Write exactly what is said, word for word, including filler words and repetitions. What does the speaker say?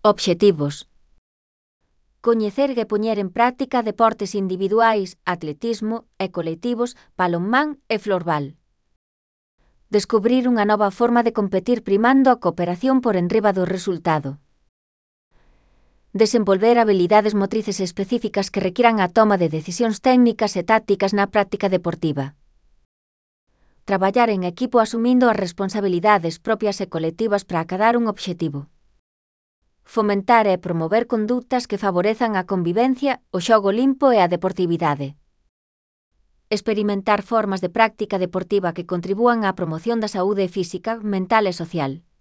Obxectivos. Coñecer e poñer en práctica deportes individuais, atletismo e colectivos, balonmán e florbal. Descubrir unha nova forma de competir primando a cooperación por enriba do resultado. Desenvolver habilidades motrices específicas que requiran a toma de decisións técnicas e tácticas na práctica deportiva. Traballar en equipo asumindo as responsabilidades propias e colectivas para acadar un obxectivo. Fomentar e promover condutas que favorezan a convivencia, o xogo limpo e a deportividade. Experimentar formas de práctica deportiva que contribúan á promoción da saúde física, mental e social.